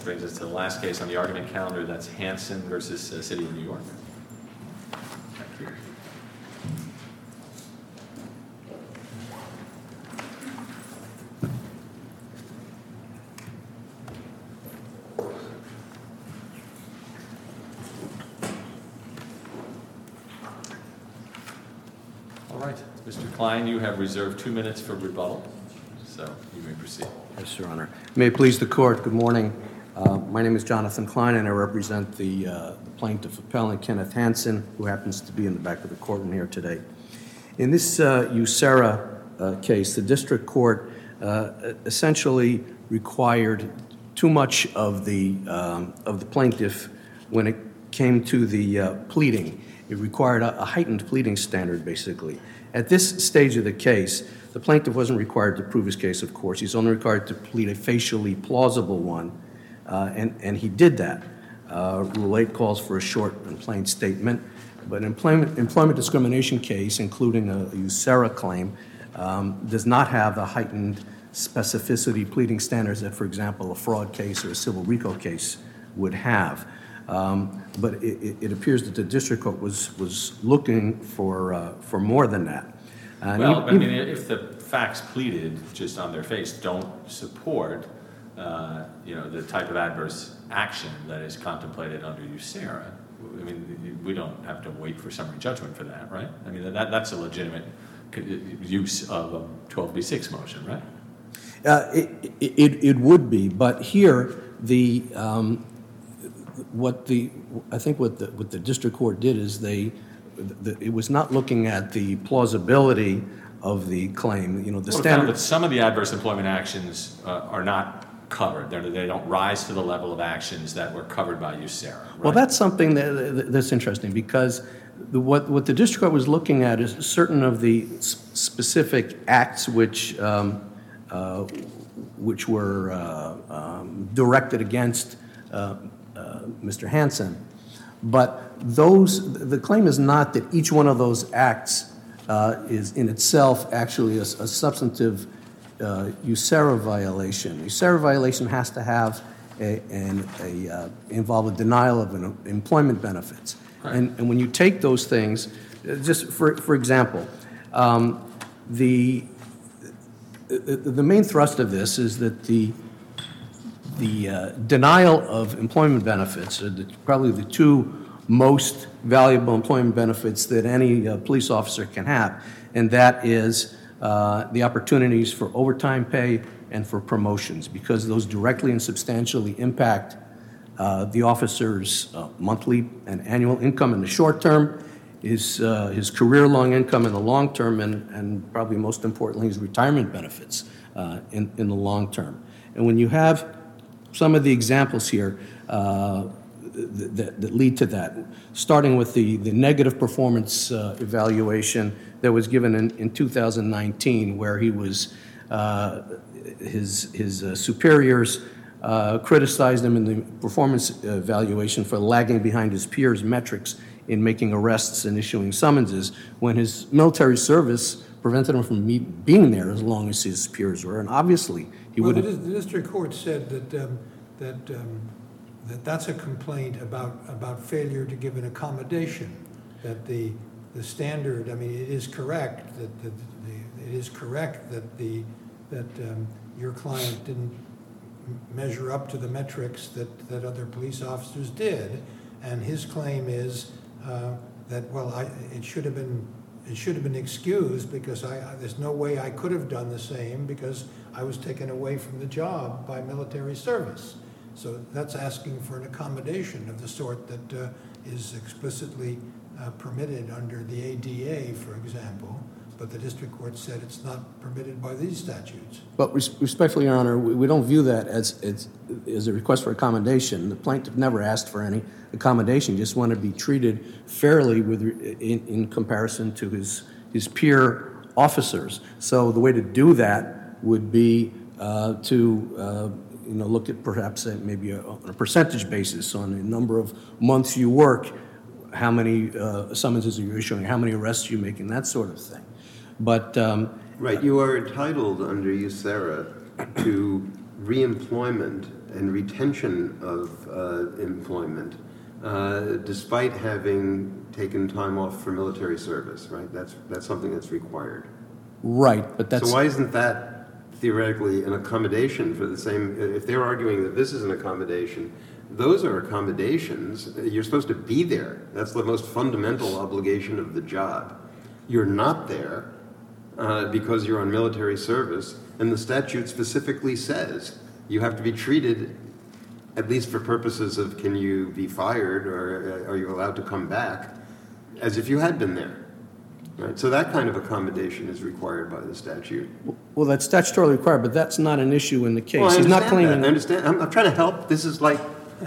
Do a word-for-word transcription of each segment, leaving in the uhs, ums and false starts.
That brings us to the last case on the argument calendar. That's Hansen versus uh, City of New York. Thank you. All right, Mister Klein, you have reserved two minutes for rebuttal, so you may proceed. Yes, Your Honor. May it please the Court, good morning. Uh, my name is Jonathan Klein, and I represent the, uh, the plaintiff appellant, Kenneth Hansen, who happens to be in the back of the courtroom here today. In this uh, USERRA uh, case, the district court uh, essentially required too much of the, um, of the plaintiff when it came to the uh, pleading. It required a, a heightened pleading standard, basically. At this stage of the case, the plaintiff wasn't required to prove his case, of course. He's only required to plead a facially plausible one, uh, and, and he did that. Uh, Rule eight calls for a short and plain statement, but an employment, employment discrimination case, including a, a USERRA claim, um, does not have the heightened specificity pleading standards that, for example, a fraud case or a civil RICO case would have. Um, but it, it appears that the district court was, was looking for, uh, for more than that. Uh, well, I mean, if the facts pleaded just on their face don't support, uh, you know, the type of adverse action that is contemplated under USERRA, I mean, we don't have to wait for summary judgment for that, right? I mean, that, that's a legitimate use of a twelve B six motion, right? Uh, it, it, it would be, but here, the, um, what the, I think what the, what the district court did is they, The, it was not looking at the plausibility of the claim. You know, the well, standard. But some of the adverse employment actions uh, are not covered. They're, they don't rise to the level of actions that were covered by USERRA. Right? Well, that's something that, that's interesting because the, what what the district court was looking at is certain of the specific acts which um, uh, which were uh, um, directed against uh, uh, Mister Hansen. But those, the claim is not that each one of those acts uh, is in itself actually a, a substantive uh, USERRA violation. USERRA violation has to have a, an, a uh, involve a denial of an employment benefits. Right. And, and when you take those things, just for, for example, um, the, the, the main thrust of this is that the The uh, denial of employment benefits are the, probably the two most valuable employment benefits that any uh, police officer can have, and that is uh, the opportunities for overtime pay and for promotions, because those directly and substantially impact uh, the officer's uh, monthly and annual income in the short term, his, uh, his career-long income in the long term, and, and probably most importantly, his retirement benefits uh, in, in the long term. And when you have some of the examples here uh, that, that lead to that, starting with the, the negative performance uh, evaluation that was given in, in two thousand nineteen, where he was, uh, his, his uh, superiors uh, criticized him in the performance evaluation for lagging behind his peers' metrics in making arrests and issuing summonses, when his military service prevented him from me- being there as long as his peers were, and obviously he well, would. The, the district court said that um, that um, that that's a complaint about about failure to give an accommodation. That the the standard. I mean, it is correct that the, the, it is correct that the that um, your client didn't measure up to the metrics that that other police officers did, and his claim is uh, that well, I, it should have been. It should have been excused because I, I, there's no way I could have done the same because I was taken away from the job by military service. So that's asking for an accommodation of the sort that uh, is explicitly uh, permitted under the A D A, for example. But the district court said it's not permitted by these statutes. But res- respectfully, Your Honor, we, we don't view that as, as, as a request for accommodation. The plaintiff never asked for any accommodation, just wanted to be treated fairly with, in, in comparison to his, his peer officers. So the way to do that would be uh, to uh, you know, look at perhaps a, maybe a, on a percentage basis on the number of months you work, how many uh, summonses are you issuing, how many arrests you're making, that sort of thing. But um, right, you are entitled under USERRA to reemployment and retention of uh, employment, uh, despite having taken time off for military service, right? That's, that's something that's required. Right, but that's... So why isn't that theoretically an accommodation for the same, if they're arguing that this is an accommodation, those are accommodations. You're supposed to be there. That's the most fundamental obligation of the job. You're not there uh, because you're on military service, and the statute specifically says you have to be treated, at least for purposes of can you be fired or are you allowed to come back, as if you had been there. Right? So that kind of accommodation is required by the statute. Well, that's statutorily required, but that's not an issue in the case. Well, I He's not understand claiming... that. I understand. I'm, I'm trying to help. This is like,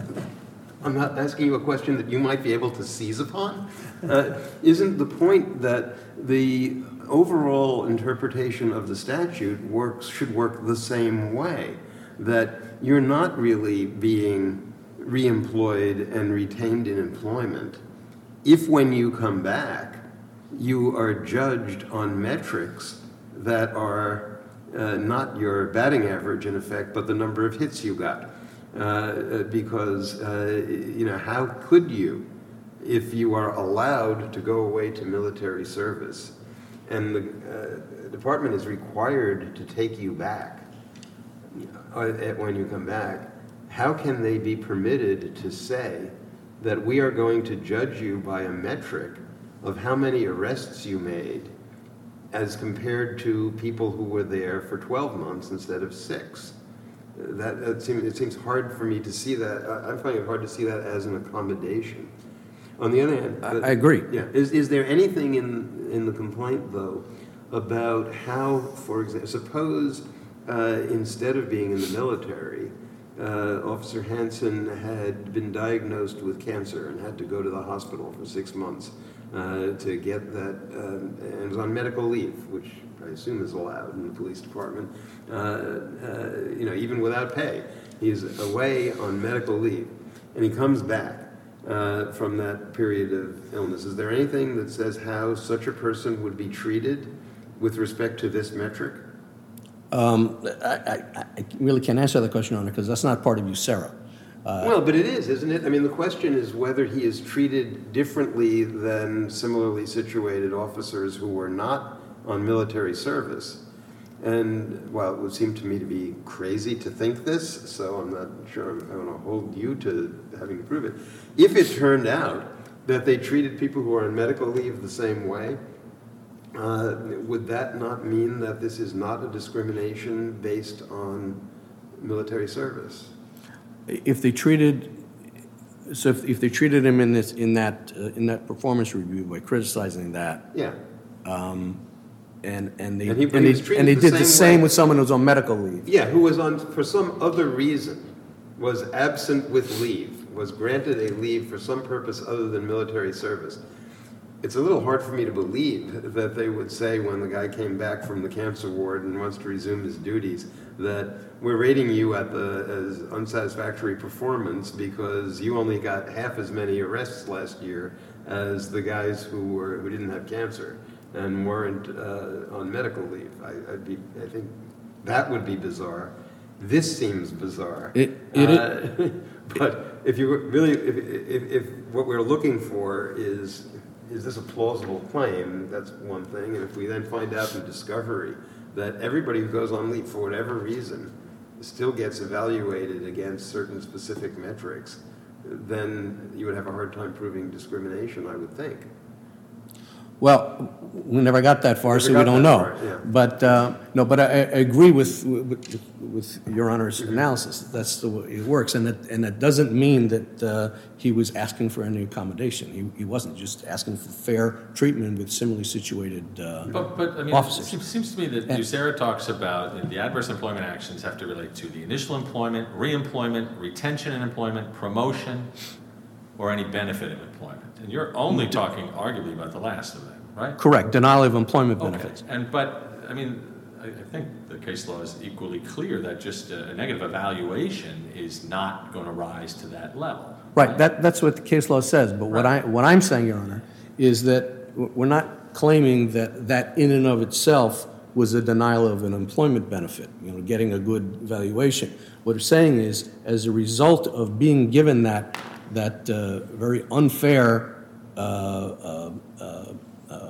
I'm not asking you a question that you might be able to seize upon. Uh, isn't the point that the overall interpretation of the statute works should work the same way? That you're not really being reemployed and retained in employment if when you come back, you are judged on metrics that are uh, not your batting average, in effect, but the number of hits you got. Uh, because, uh, you know, how could you, if you are allowed to go away to military service, and the uh, department is required to take you back uh, when you come back, how can they be permitted to say that we are going to judge you by a metric of how many arrests you made as compared to people who were there for twelve months instead of six? That, that seems, it seems hard for me to see that. I'm finding it hard to see that as an accommodation. On the other hand... I, I agree. Yeah. Is, is there anything in, in the complaint, though, about how, for example, suppose uh, instead of being in the military, uh, Officer Hansen had been diagnosed with cancer and had to go to the hospital for six months uh, to get that, um, and was on medical leave, which I assume is allowed in the police department, uh, uh, you know, even without pay. He's away on medical leave, and he comes back uh, from that period of illness. Is there anything that says how such a person would be treated with respect to this metric? Um, I, I, I really can't answer that question, Your Honor, because that's not part of USERRA. Uh, well, but it is, isn't it? I mean, the question is whether he is treated differently than similarly situated officers who were not on military service. And, well, it would seem to me to be crazy to think this, so I'm not sure I want to hold you to having to prove it. If it turned out that they treated people who are on medical leave the same way, uh, would that not mean that this is not a discrimination based on military service? If they treated, so if, if they treated him in this, in that, uh, in that performance review by criticizing that, Yeah. um, and and they And he- and, he they, was treated and they the did the same same way. with someone who's on medical leave. Yeah, who was on, for some other reason, was absent with leave, was granted a leave for some purpose other than military service. It's a little hard for me to believe that they would say when the guy came back from the cancer ward and wants to resume his duties that we're rating you at the as unsatisfactory performance because you only got half as many arrests last year as the guys who were who didn't have cancer and weren't uh, on medical leave. I, I'd be, I think that would be bizarre. This seems bizarre. It, it, uh, but if you really, if, if, if what we're looking for is, is this a plausible claim, that's one thing. And if we then find out in discovery that everybody who goes on leave for whatever reason still gets evaluated against certain specific metrics, then you would have a hard time proving discrimination, I would think. Well, we never got that far, Never so we got don't that know. far, yeah. But, uh, no, but I, I agree with, with, with Your Honor's analysis. That's the way it works. And that, and that doesn't mean that uh, he was asking for any accommodation. He, he wasn't just asking for fair treatment with similarly situated uh, But, but, I mean, it officers. seems, seems to me that And- USERRA talks about that the adverse employment actions have to relate to the initial employment, reemployment, retention in employment, promotion, or any benefit of employment. And you're only talking arguably about the last of them, right? Correct, denial of employment Okay. benefits. And, but, I mean, I, I think the case law is equally clear that just a, a negative evaluation is not going to rise to that level. Right, that, that's what the case law says, but what I, what I'm saying, Your Honor, is that we're not claiming that that in and of itself was a denial of an employment benefit, you know, getting a good valuation. What they're saying is, as a result of being given that, that uh, very unfair uh, uh, uh, uh,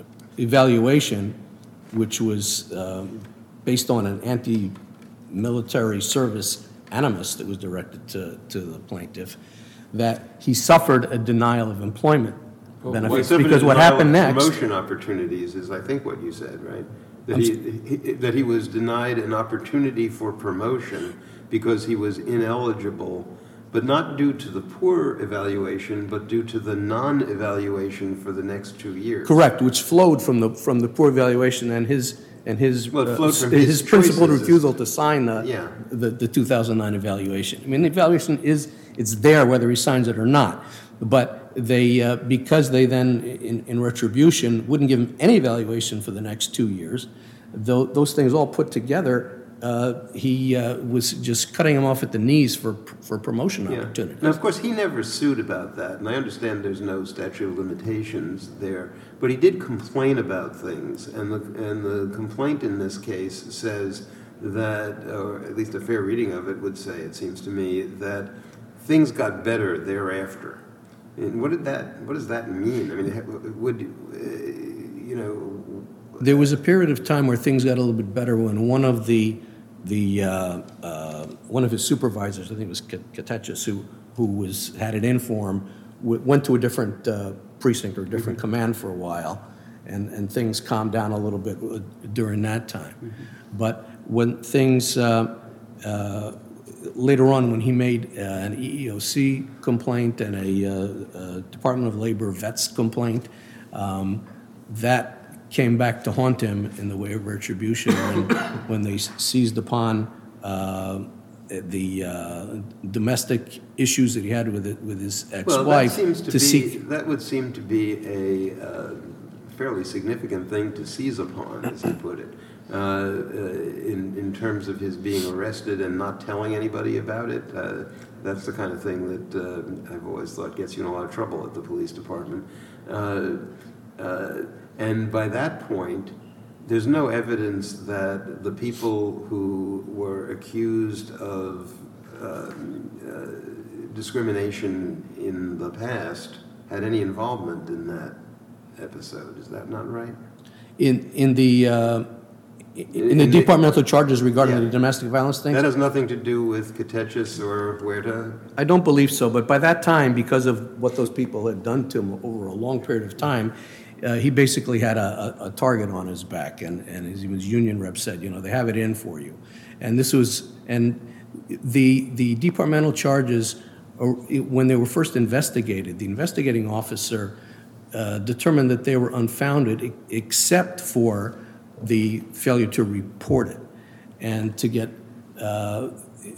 evaluation, which was um, based on an anti-military service animus that was directed to, to the plaintiff, that he suffered a denial of employment benefits, Well, because what denial happened of next. Promotion opportunities is, I think, what you said, right? That he, he- that he was denied an opportunity for promotion because he was ineligible, but not due to the poor evaluation, but due to the non-evaluation for the next two years. Correct, which flowed from the, from the poor evaluation and his, and his, Well, it uh, flowed from his his principled choices. refusal to sign the, Yeah. the, the two thousand nine evaluation. I mean, the evaluation is, it's there whether he signs it or not. But they, uh, because they then, in, in retribution, wouldn't give him any evaluation for the next two years, tho- those things all put together, uh, he uh, was just cutting him off at the knees for, for promotion Yeah. opportunities. Now, of course, he never sued about that, and I understand there's no statute of limitations there, but he did complain about things, and the, and the complaint in this case says that, or at least a fair reading of it would say, it seems to me, that things got better thereafter. And what did that, what does that mean? I mean, would, uh, you know... There was a period of time where things got a little bit better when one of the, the, uh, uh, one of his supervisors, I think it was Katechis, who, who was, had it in for him, w- went to a different uh, precinct or a different command for a while, and, and things calmed down a little bit uh, during that time. But when things, uh, uh, later on, when he made uh, an E E O C complaint and a, uh, uh Department of Labor vets complaint, um, that came back to haunt him in the way of retribution when, when they seized upon uh, the uh, domestic issues that he had with it, with his Well, that ex-wife seems to to be, seek. that would seem to be a uh, fairly significant thing to seize upon, as he put it, uh, uh, in, in terms of his being arrested and not telling anybody about it. Uh, That's the kind of thing that uh, I've always thought gets you in a lot of trouble at the police department. Uh, uh, And by that point, there's no evidence that the people who were accused of um, uh, discrimination in the past had any involvement in that episode. Is that not right? In, in the, uh, in In the the- departmental charges regarding Yeah. the domestic violence things? That has nothing to do with Katechis or Huerta? I don't believe so, but by that time, because of what those people had done to him over a long period of time, uh, he basically had a, a, a target on his back, and, and as his union rep said, you know, they have it in for you. And this was, and the, the departmental charges, uh, when they were first investigated, the investigating officer uh, determined that they were unfounded e- except for the failure to report it. And to get, uh,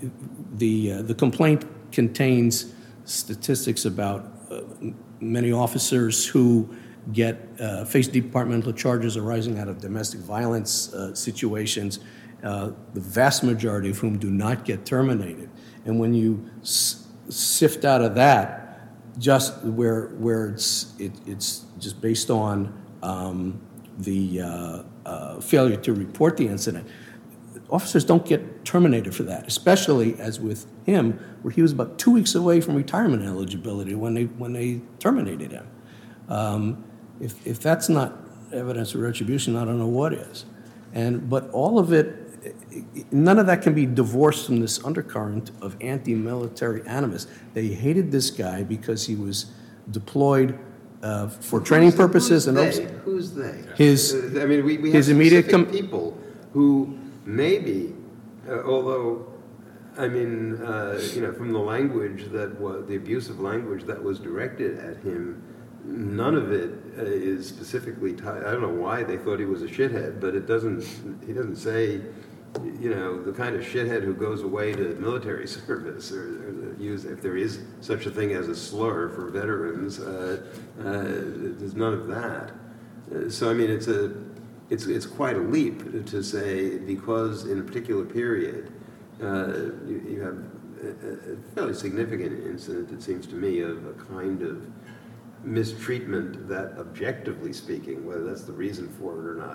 the, uh, the complaint contains statistics about uh, m- many officers who get, uh, face departmental charges arising out of domestic violence uh, situations, uh, the vast majority of whom do not get terminated. And when you s- sift out of that, just where, where it's, it, it's just based on um, the uh, uh, failure to report the incident, officers don't get terminated for that, especially as with him, where he was about two weeks away from retirement eligibility when they, when they terminated him. Um, if, if that's not evidence of retribution, I don't know what is. And, but all of it, none of that can be divorced from this undercurrent of anti-military animus. They hated this guy because he was deployed uh, for training Who's- purposes and Who's they? ops- Who's they? His- Uh, I mean, we, we have his immediate specific com- people who maybe, uh, although, I mean, uh, you know, from the language that was, the abusive language that was directed at him, none of it uh, is specifically tied. I don't know why they thought he was a shithead, but it doesn't, he doesn't say, you know, the kind of shithead who goes away to military service, or, or the use, if there is such a thing as a slur for veterans, uh, uh, there's none of that. Uh, so, I mean, it's a, it's, it's quite a leap to say, because in a particular period, uh, you, you have a, a fairly significant incident, it seems to me, of a kind of mistreatment that, objectively speaking, whether that's the reason for it or not,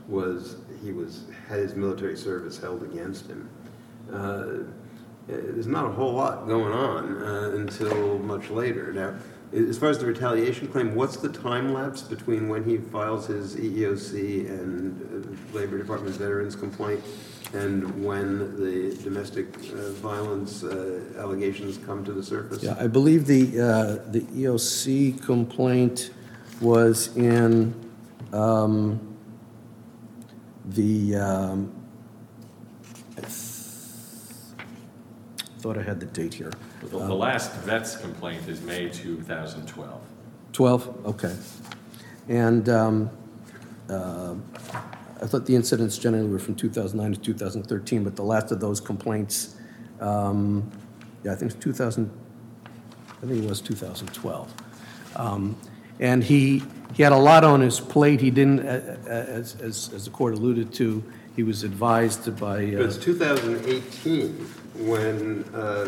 was he was had his military service held against him. Uh, there's not a whole lot going on uh, until much later. Now, as far as the retaliation claim, what's the time lapse between when he files his E E O C and uh, Labor Department Veterans complaint and when the domestic uh, violence uh, allegations come to the surface? Yeah, I believe the, uh, the E O C complaint was in um, the, um, I th- thought I had the date here. The, the last vet's complaint is May two thousand twelve. twelve, okay. And um, uh, I thought the incidents generally were from two thousand nine to two thousand thirteen, but the last of those complaints, um, yeah, I think it's two thousand, I think it was two thousand twelve. Um, and he, he had a lot on his plate. He didn't, uh, uh, as, as, as the court alluded to, he was advised by... Uh, But it's two thousand eighteen when, uh,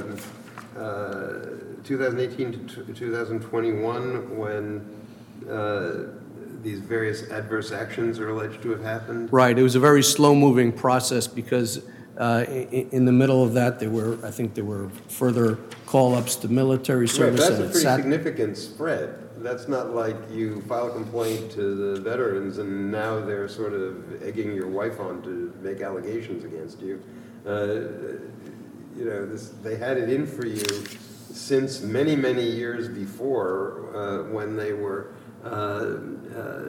uh, two thousand eighteen to two thousand twenty-one when uh, these various adverse actions are alleged to have happened? Right, it was a very slow-moving process because uh, in, in the middle of that, there were, I think there were further call-ups to military Right, service. that's and a it pretty sat- significant spread. That's not like you file a complaint to the veterans and now they're sort of egging your wife on to make allegations against you. Uh, you know, this, they had it in for you since many, many years before uh, when they were uh, uh,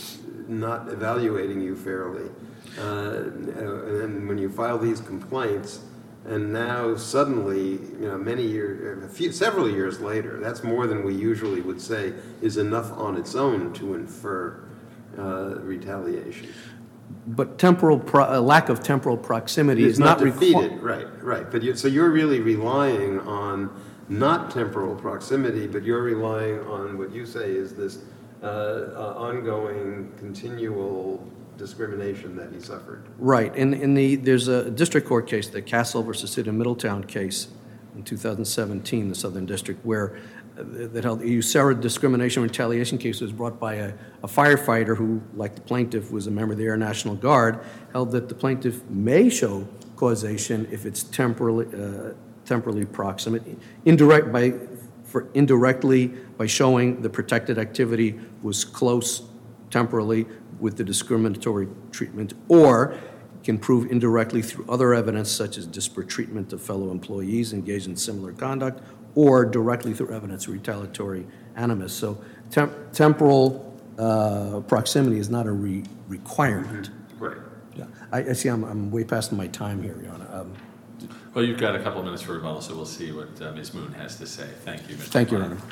not evaluating you fairly. Uh, and then when you file these complaints, and now suddenly, you know, many years, a few, several years later, that's more than we usually would say is enough on its own to infer uh, retaliation. But temporal, pro- uh, lack of temporal proximity It's is not not required. defeated, right, right. But you, so you're really relying on not temporal proximity, but you're relying on what you say is this uh, uh, ongoing, continual discrimination that he suffered. Right, in, in the, there's a district court case, the Castle versus City of Middletown case in two thousand seventeen, the Southern District, where uh, that held a USERRA discrimination retaliation case was brought by a, a firefighter who, like the plaintiff, was a member of the Air National Guard, held that the plaintiff may show causation if it's temporally, uh, temporally proximate, indirect by, for indirectly by showing the protected activity was close temporally with the discriminatory treatment, or can prove indirectly through other evidence such as disparate treatment of fellow employees engaged in similar conduct, or directly through evidence of retaliatory animus. So temp- temporal uh, proximity is not a re- requirement. Right. Yeah. I, I see I'm, I'm way past my time here, Your Honor. Um, Well, you've got a couple of minutes for rebuttal, so we'll see what uh, Miz Moon has to say. Thank you, Mister Thank you, Your Klein. Honor.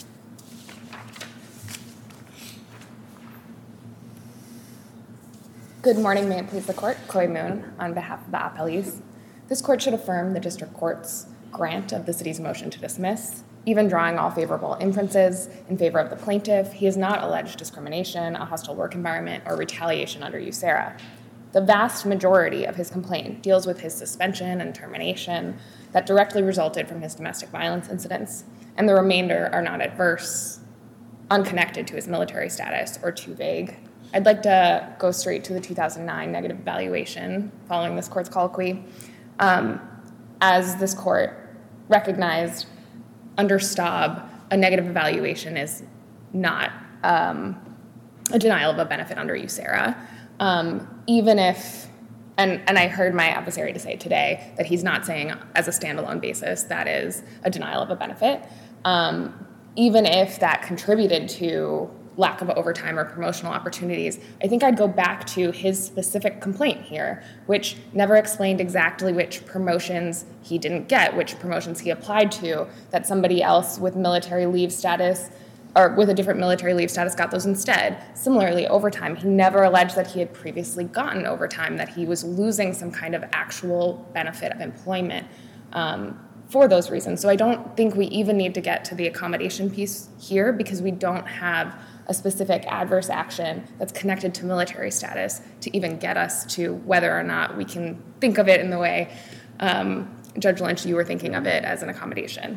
Good morning, may it please the court. Chloe Moon on behalf of the appellees. This court should affirm the district court's grant of the city's motion to dismiss. Even drawing all favorable inferences in favor of the plaintiff, he has not alleged discrimination, a hostile work environment, or retaliation under USERRA. The vast majority of his complaint deals with his suspension and termination that directly resulted from his domestic violence incidents, and the remainder are not adverse, unconnected to his military status, or too vague. I'd like to go straight to the two thousand nine negative evaluation following this court's colloquy. Um, as this court recognized, under Staub, a negative evaluation is not um, a denial of a benefit under USERRA. Um, even if, and, and I heard my adversary to say today that he's not saying as a standalone basis that is a denial of a benefit, um, even if that contributed to lack of overtime or promotional opportunities, I think I'd go back to his specific complaint here, which never explained exactly which promotions he didn't get, which promotions he applied to, that somebody else with military leave status or with a different military leave status got those instead. Similarly, overtime, he never alleged that he had previously gotten overtime, that he was losing some kind of actual benefit of employment um, for those reasons. So I don't think we even need to get to the accommodation piece here because we don't have a specific adverse action that's connected to military status to even get us to whether or not we can think of it in the way, um, Judge Lynch, you were thinking of it as an accommodation.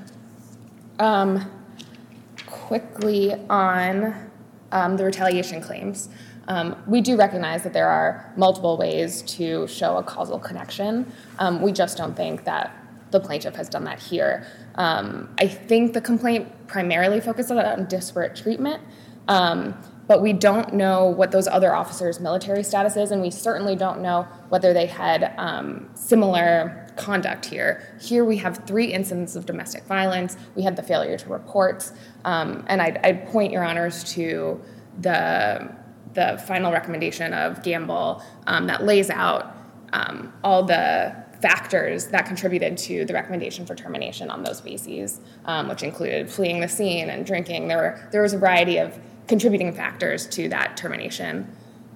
Um, quickly on um, the retaliation claims. Um, we do recognize that there are multiple ways to show a causal connection. Um, we just don't think that the plaintiff has done that here. Um, I think the complaint primarily focuses on disparate treatment, um, but we don't know what those other officers' military status is, and we certainly don't know whether they had um, similar conduct here. Here we have three incidents of domestic violence. We had the failure to report, um, and I'd, I'd point your honors to the, the final recommendation of Gamble um, that lays out um, all the factors that contributed to the recommendation for termination on those bases, um, which included fleeing the scene and drinking. There were there was a variety of contributing factors to that termination.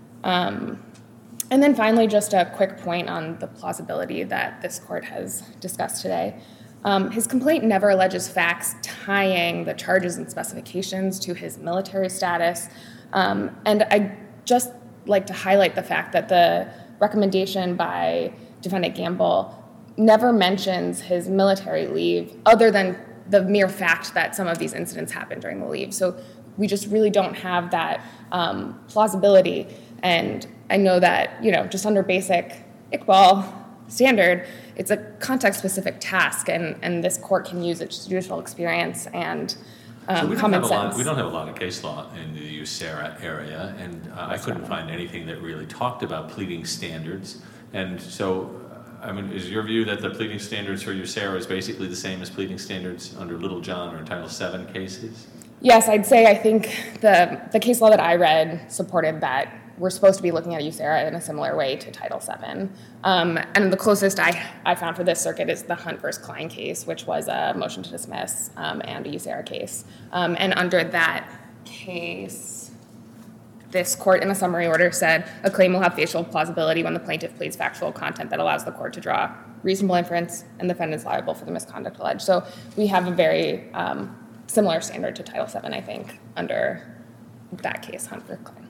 Um, and then finally, just a quick point on the plausibility that this court has discussed today. Um, his complaint never alleges facts tying the charges and specifications to his military status. Um, and I'd just like to highlight the fact that the recommendation by Defendant Gamble never mentions his military leave other than the mere fact that some of these incidents happened during the leave. So we just really don't have that um, plausibility. And I know that, you know, just under basic Iqbal standard, it's a context-specific task, and, and this court can use its judicial experience and um, so we don't common have a sense. lot, we don't have a lot of case law in the USERRA area, and uh, I couldn't find anything that really talked about pleading standards. And so, I mean, is your view that the pleading standards for USERRA is basically the same as pleading standards under Little John or Title seven cases? Yes, I'd say I think the, the case law that I read supported that we're supposed to be looking at USERRA in a similar way to Title seven. Um, and the closest I, I found for this circuit is the Hunt versus Klein case, which was a motion to dismiss um, and a USERRA case. Um, and under that case, this court in a summary order said a claim will have facial plausibility when the plaintiff pleads factual content that allows the court to draw reasonable inference and the defendant is liable for the misconduct alleged. So we have a very um, similar standard to Title seven, I think, under that case, Hunt versus Klein.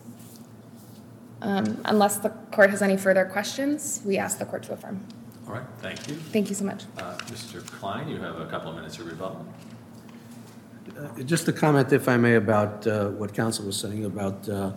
Um, unless the court has any further questions, we ask the court to affirm. All right, thank you. Thank you so much. Uh, Mister Klein, you have a couple of minutes of rebuttal. Uh, Just a comment, if I may, about uh, what counsel was saying about uh,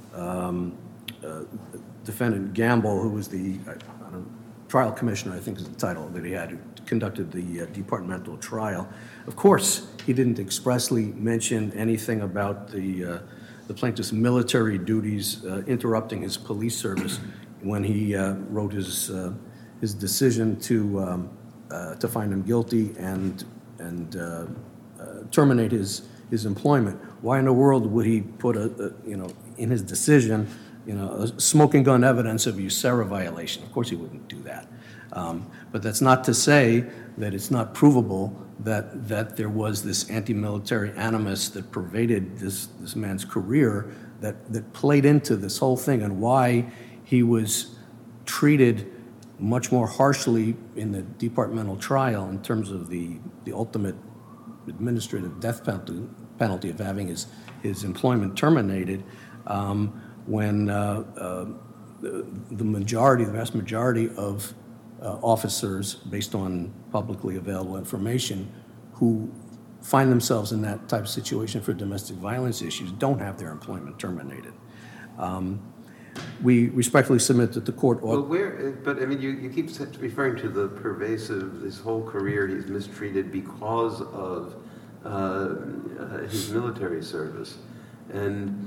um, uh, Defendant Gamble, who was the uh, I don't know, trial commissioner, I think is the title that he had, who conducted the uh, departmental trial. Of course, he didn't expressly mention anything about the uh, the plaintiff's military duties uh, interrupting his police service when he uh, wrote his uh, his decision to um, uh, to find him guilty and and uh, uh, terminate his his employment. Why in the world would he put a, a you know in his decision you know a smoking gun evidence of a USERRA violation? Of course he wouldn't do that. Um, but that's not to say that it's not provable that that there was this anti-military animus that pervaded this this man's career that that played into this whole thing, and why he was treated much more harshly in the departmental trial in terms of the the ultimate administrative death penalty penalty of having his his employment terminated, um, when uh, uh, the, the majority, the vast majority of Uh, officers, based on publicly available information, who find themselves in that type of situation for domestic violence issues don't have their employment terminated. Um, we respectfully submit that the court ought... Well, where, but I mean, you, you keep referring to the pervasive, his whole career he's mistreated because of uh, uh, his military service. And,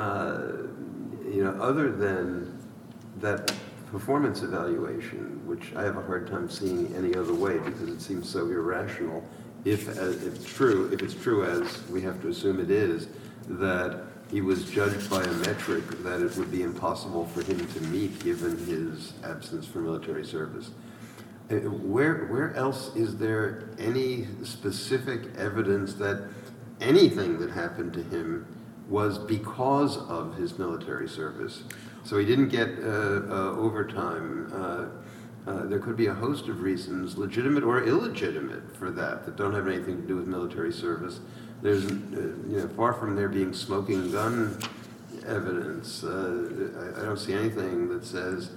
uh, you know, other than that performance evaluation, which I have a hard time seeing any other way because it seems so irrational, if, as, if it's true, if it's true as we have to assume it is, that he was judged by a metric that it would be impossible for him to meet given his absence from military service. Uh, Where, where else is there any specific evidence that anything that happened to him was because of his military service? So he didn't get uh, uh, overtime. Uh, uh, there could be a host of reasons, legitimate or illegitimate, for that, that don't have anything to do with military service. There's, uh, you know, far from there being smoking gun evidence, uh, I, I don't see anything that says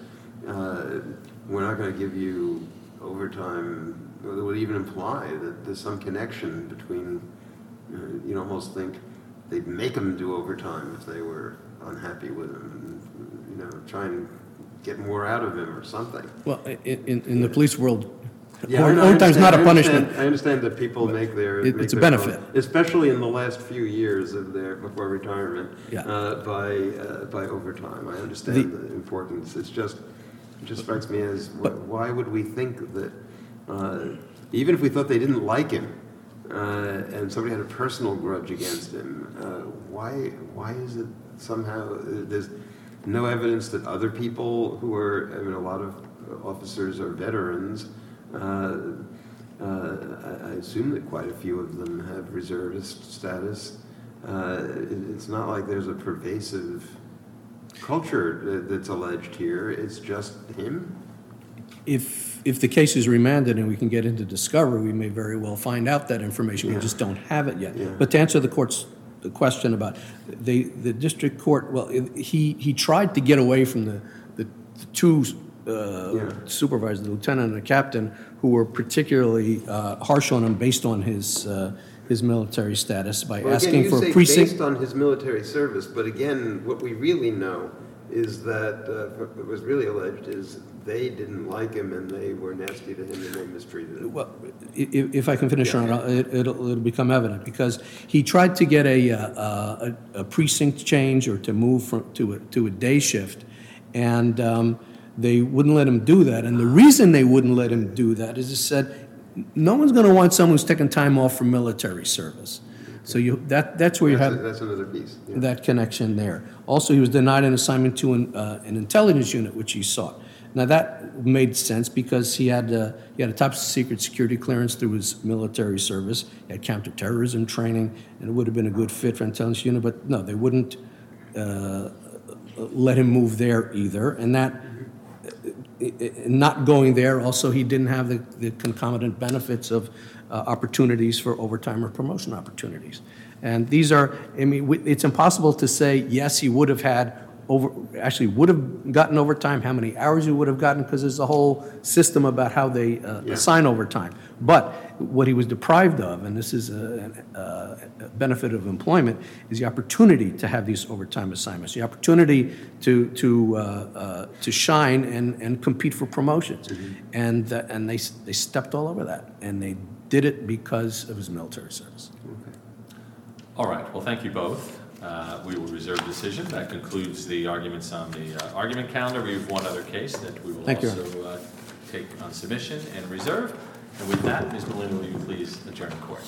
uh, we're not going to give you overtime, or that would even imply that there's some connection between, uh, you'd almost think they'd make them do overtime if they were unhappy with him, and, you know, try and get more out of him or something. Well, i- in, in the police world, Yeah, I over- know, I overtime's not a understand- I punishment. understand- I understand that people make their. It- make it's a their benefit. own- Especially in the last few years of their, before retirement. Yeah. uh, By, uh, by overtime. I understand The- the importance. It's just, it just strikes me as, wh- why would we think that, uh, even if we thought they didn't like him, uh, and somebody had a personal grudge against him, uh, why, why is it somehow, uh, there's no evidence that other people who are, I mean, a lot of officers are veterans. Uh, uh, I I assume that quite a few of them have reservist status. Uh, it- It's not like there's a pervasive culture that- that's alleged here. It's just him. If, if the case is remanded and we can get into discovery, we may very well find out that information. We Yeah. just don't have it yet. Yeah. But to answer the court's the question about, the, the district court, well, it- he, he tried to get away from the, the the two uh, Yeah. supervisors, the lieutenant and the captain, who were particularly uh, harsh on him based on his, uh, his military status by Well, again, asking you for say precinct. based on his military service, but again, what we really know is that, uh, what was really alleged is they didn't like him and they were nasty to him and they mistreated him. Well, i- i- if I can finish Yeah. on it, it, it'll, it'll become evident, because he tried to get a, uh, a, a precinct change or to move from, to a, to a day shift, and, um, they wouldn't let him do that, and the reason they wouldn't let him do that is it said, no one's gonna want someone who's taken time off from military service. So you, that, that's where you That's have a- That's another piece. yeah. that connection there. Also, he was denied an assignment to an, uh, an intelligence unit, which he sought. Now, that made sense because he had, uh, he had a top secret security clearance through his military service. He had counterterrorism training, and it would have been a good fit for intelligence unit, but no, they wouldn't uh, let him move there either. And that, i- i- not going there, also, he didn't have the, the concomitant benefits of uh, opportunities for overtime or promotion opportunities. And these are, I mean, we- it's impossible to say, yes, he would have had over, actually would have gotten overtime, how many hours he would have gotten, because there's a whole system about how they uh, Yeah. assign overtime. But what he was deprived of, and this is a, a a benefit of employment, is the opportunity to have these overtime assignments, the opportunity to, to, uh, uh, to shine and, and compete for promotions. And, uh, and they, s- they stepped all over that, and they did it because of his military service. All right, well, thank you both. Uh, We will reserve decision. That concludes the arguments on the uh, argument calendar. We have one other case that we will Thank you. also uh, take on submission and reserve. And with that, Miz Molina, will you please adjourn court?